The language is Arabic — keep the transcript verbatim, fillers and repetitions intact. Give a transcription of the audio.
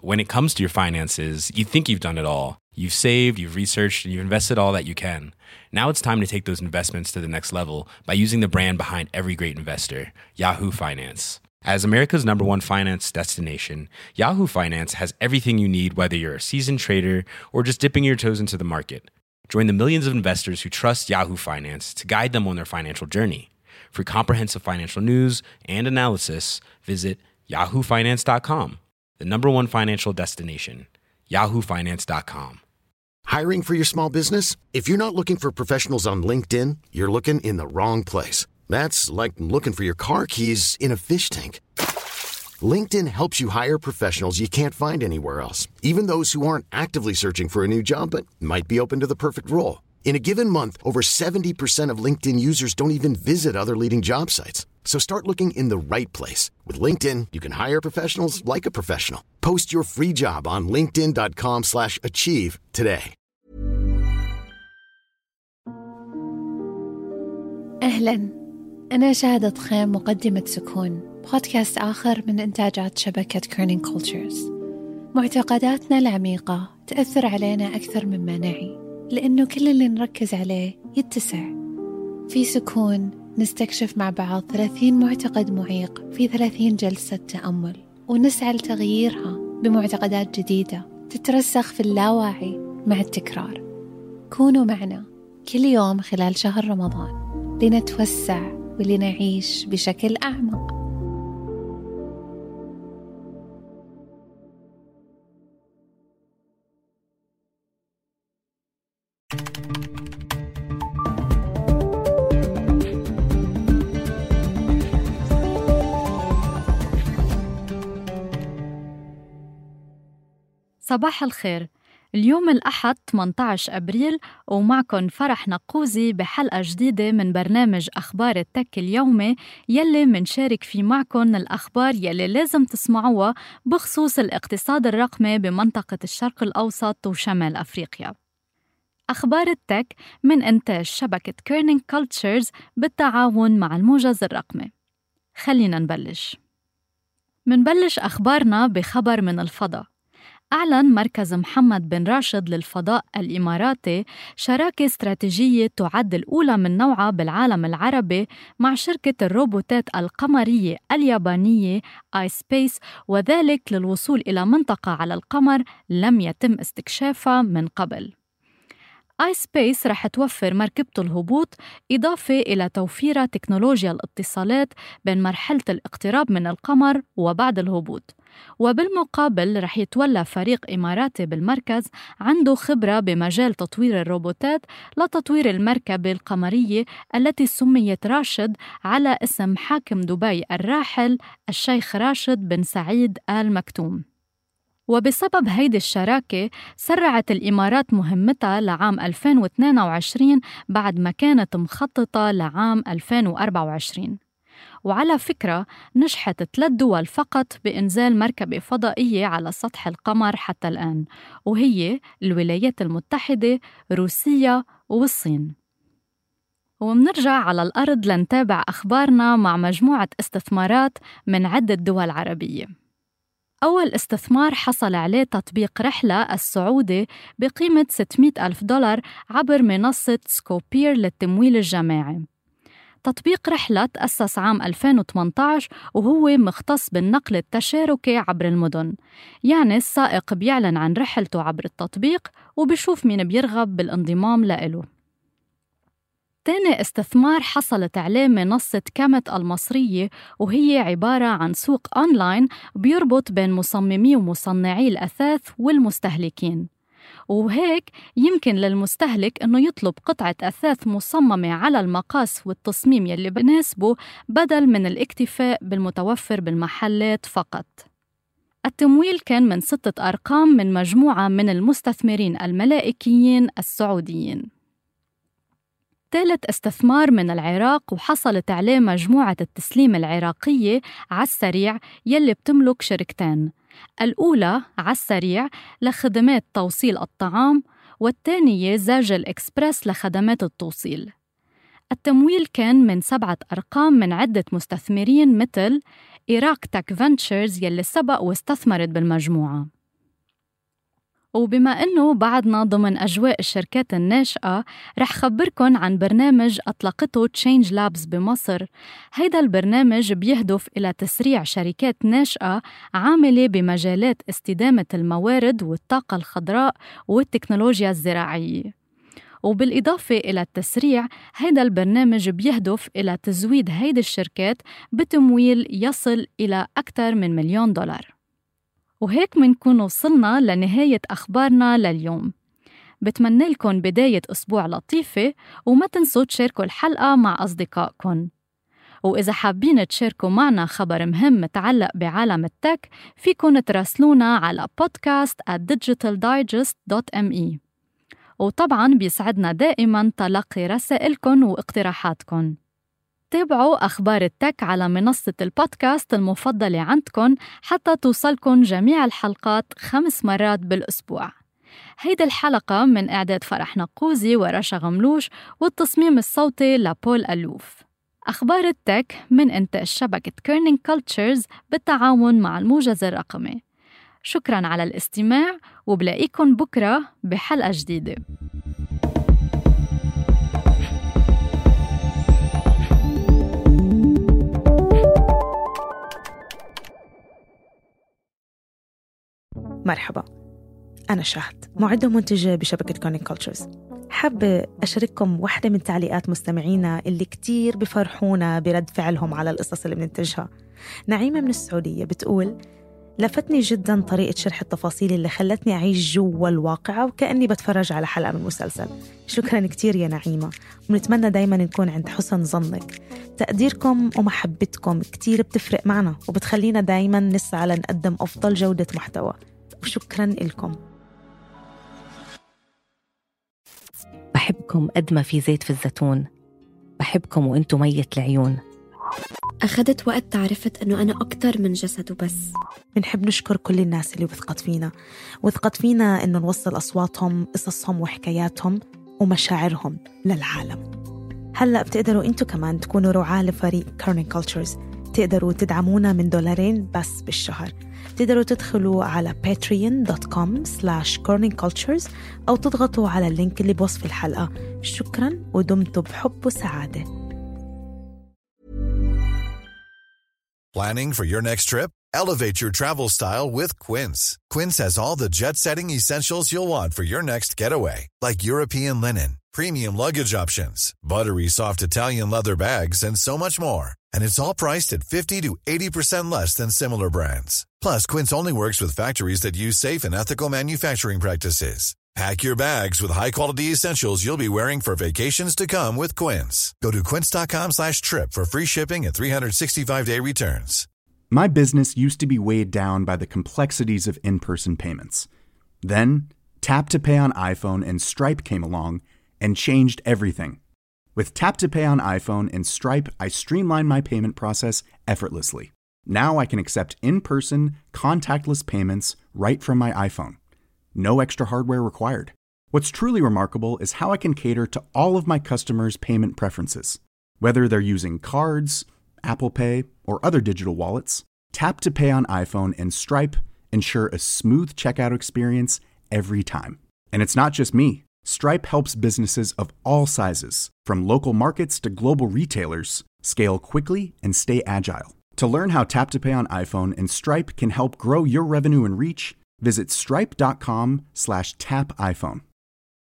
when it comes to your finances, you think you've done it all. You've saved, you've researched, and you've invested all that you can. Now it's time to take those investments to the next level by using the brand behind every great investor, Yahoo Finance. As America's number one finance destination, Yahoo Finance has everything you need, whether you're a seasoned trader or just dipping your toes into the market. Join the millions of investors who trust Yahoo Finance to guide them on their financial journey. For comprehensive financial news and analysis, visit yahoo finance dot com, the number one financial destination, yahoo finance dot com. Hiring for your small business? If you're not looking for professionals on LinkedIn, you're looking in the wrong place. That's like looking for your car keys in a fish tank. LinkedIn helps you hire professionals you can't find anywhere else, even those who aren't actively searching for a new job but might be open to the perfect role. In a given month, over seventy percent of LinkedIn users don't even visit other leading job sites. So start looking in the right place. With LinkedIn, you can hire professionals like a professional. Post your free job on linkedin dot com slash achieve today. أهلاً، أنا شهادة خيم، مقدمة سكون، بودكاست آخر من إنتاجات شبكة كيرنينج كولتشرز. معتقداتنا العميقة تأثر علينا أكثر مما نعي، لأنه كل اللي نركز عليه يتسع. في سكون نستكشف مع بعض ثلاثين معتقد معيق في ثلاثين جلسة تأمل، ونسعى لتغييرها بمعتقدات جديدة تترسخ في اللاواعي مع التكرار. كونوا معنا كل يوم خلال شهر رمضان لنتوسع ولنعيش بشكل أعمق. صباح الخير. اليوم الأحد ثمانية عشر أبريل ومعكن فرح نقوزي بحلقة جديدة من برنامج أخبار التك اليومي يلي منشارك فيه معكن الأخبار يلي لازم تسمعوها بخصوص الاقتصاد الرقمي بمنطقة الشرق الأوسط وشمال أفريقيا. أخبار التك من إنتاج شبكة كيرنينج كولتشرز بالتعاون مع الموجز الرقمي. خلينا نبلش. منبلش أخبارنا بخبر من الفضاء. أعلن مركز محمد بن راشد للفضاء الإماراتي شراكة استراتيجية تعد الأولى من نوعها بالعالم العربي مع شركة الروبوتات القمرية اليابانية آي سبيس، وذلك للوصول إلى منطقة على القمر لم يتم استكشافها من قبل. آي سبيس رح توفر مركبة الهبوط إضافة إلى توفير تكنولوجيا الاتصالات بين مرحلة الاقتراب من القمر وبعد الهبوط، وبالمقابل رح يتولى فريق إماراتي بالمركز عنده خبرة بمجال تطوير الروبوتات لتطوير المركبة القمرية التي سميت راشد على اسم حاكم دبي الراحل الشيخ راشد بن سعيد آل مكتوم. وبسبب هيدي الشراكة سرعت الإمارات مهمتها لعام ألفين واثنين وعشرين بعد ما كانت مخططة لعام ألفين وأربعة وعشرين. وعلى فكرة نجحت ثلاث دول فقط بإنزال مركبة فضائية على سطح القمر حتى الآن، وهي الولايات المتحدة، روسيا والصين. ومنرجع على الأرض لنتابع أخبارنا مع مجموعة استثمارات من عدة دول عربية. أول استثمار حصل عليه تطبيق رحلة السعودي بقيمة ستمائة ألف دولار عبر منصة سكوبير للتمويل الجماعي. تطبيق رحلة تأسس عام ألفين وثمانية عشر وهو مختص بالنقل التشاركي عبر المدن، يعني السائق بيعلن عن رحلته عبر التطبيق وبيشوف مين بيرغب بالانضمام لإله. تاني استثمار حصلت عليه منصة كامت المصرية، وهي عبارة عن سوق أونلاين بيربط بين مصممي ومصنعي الأثاث والمستهلكين، وهيك يمكن للمستهلك أنه يطلب قطعة أثاث مصممة على المقاس والتصميم يلي بناسبه بدل من الاكتفاء بالمتوفر بالمحلات فقط. التمويل كان من ستة أرقام من مجموعة من المستثمرين الملائكيين السعوديين. ثالث استثمار من العراق وحصلت عليه مجموعة التسليم العراقية عالسريع يلي بتملك شركتين، الأولى عالسريع لخدمات توصيل الطعام، والثانية زاجل إكسبرس لخدمات التوصيل. التمويل كان من سبعة أرقام من عدة مستثمرين مثل إيراك تك فنتشرز يلي سبق واستثمرت بالمجموعة. وبما أنه بعدنا ضمن أجواء الشركات الناشئة، رح خبركن عن برنامج أطلقته Change Labs بمصر. هيدا البرنامج بيهدف إلى تسريع شركات ناشئة عاملة بمجالات استدامة الموارد والطاقة الخضراء والتكنولوجيا الزراعية. وبالإضافة إلى التسريع، هيدا البرنامج بيهدف إلى تزويد هيدي الشركات بتمويل يصل إلى أكثر من مليون دولار. وهيك منكون وصلنا لنهاية أخبارنا لليوم. بتمنى لكم بداية أسبوع لطيفة، وما تنسوا تشاركوا الحلقة مع أصدقائكم. وإذا حابين تشاركوا معنا خبر مهم متعلق بعالم التك، فيكن تراسلونا على podcast at digital digest dot me. وطبعاً بيسعدنا دائماً تلقي رسائلكم واقتراحاتكم. تابعوا أخبار التك على منصة البودكاست المفضلة عندكم حتى توصلكم جميع الحلقات خمس مرات بالأسبوع. هيدي الحلقة من إعداد فرح نقوزي ورشا غملوش، والتصميم الصوتي لبول ألوف. أخبار التك من إنتاج شبكة كيرنينج كولتشرز بالتعاون مع الموجز الرقمي. شكراً على الاستماع، وبلاقيكم بكرة بحلقة جديدة. مرحبا، أنا شهد، معدة ومنتجة بشبكة كيرنينج كولتشرز. حابة أشارككم واحدة من تعليقات مستمعينا اللي كتير بفرحونا برد فعلهم على القصص اللي بننتجها. نعيمة من السعودية بتقول: لفتني جداً طريقة شرح التفاصيل اللي خلتني أعيش جوا الواقعة وكأني بتفرج على حلقة من مسلسل. شكراً كتير يا نعيمة، ونتمنى دايماً نكون عند حسن ظنك. تقديركم ومحبتكم كتير بتفرق معنا وبتخلينا دايماً نسعى لنقدم أفضل جودة محتوى، وشكراً لكم. بحبكم قد ما في زيت في الزيتون، بحبكم وإنتو مية العيون. أخذت وقت تعرفت أنه أنا أكتر من جسد وبس. بنحب نشكر كل الناس اللي وثقت فينا وثقت فينا إنه نوصل أصواتهم، قصصهم وحكاياتهم ومشاعرهم للعالم. هلأ بتقدروا إنتو كمان تكونوا رعاة لفريق كيرنينج كولتشرز. تقدروا تدعمونا من دولارين بس بالشهر. تقدروا تدخلوا على patreon dot com slash kearney cultures أو تضغطوا على اللينك اللي بوصف الحلقة. شكراً ودمتوا بحب وسعادة. Planning for your next trip? Elevate your travel style with Quince. Quince has all the jet-setting essentials you'll want for your next getaway, like European linen, premium luggage options, buttery soft Italian leather bags, and so much more. And it's all priced at fifty to eighty percent less than similar brands. Plus, Quince only works with factories that use safe and ethical manufacturing practices. Pack your bags with high-quality essentials you'll be wearing for vacations to come with Quince. Go to quince dot com slash trip for free shipping and three sixty-five day returns. My business used to be weighed down by the complexities of in-person payments. Then, Tap to Pay on iPhone and Stripe came along and changed everything. With Tap to Pay on iPhone and Stripe, I streamlined my payment process effortlessly. Now I can accept in-person, contactless payments right from my iPhone. No extra hardware required. What's truly remarkable is how I can cater to all of my customers' payment preferences. Whether they're using cards, Apple Pay, or other digital wallets, Tap to Pay on iPhone and Stripe ensure a smooth checkout experience every time. And it's not just me. Stripe helps businesses of all sizes, from local markets to global retailers, scale quickly and stay agile. To learn how Tap to Pay on iPhone and Stripe can help grow your revenue and reach, visit stripe dot com slash tap iPhone.